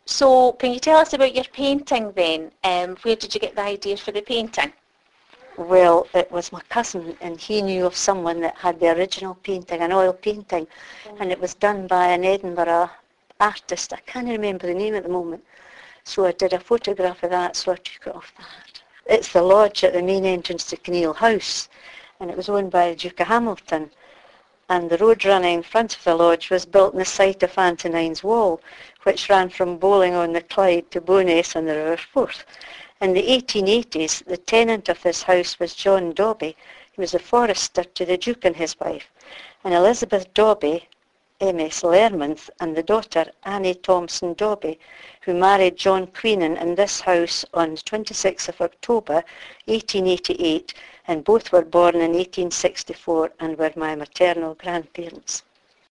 So can you tell us about your painting then? Where did you get the idea for the painting? Well, it was my cousin, and he knew of someone that had the original painting, an oil painting, and it was done by an Edinburgh artist. I can't remember the name at the moment. So I did a photograph of that, so I took it off that. It's the lodge at the main entrance to Kinneil House, and it was owned by the Duke of Hamilton. And the road running in front of the lodge was built on the site of Antonine's Wall, which ran from Bowling on the Clyde to Bowness on the River Forth. In the 1880s, the tenant of this house was John Dobby. He was a forester to the Duke and his wife. And Elizabeth Dobby, MS Learmonth, and the daughter Annie Thompson Dobby, who married John Queenan in this house on 26th of October 1888, and both were born in 1864 and were my maternal grandparents.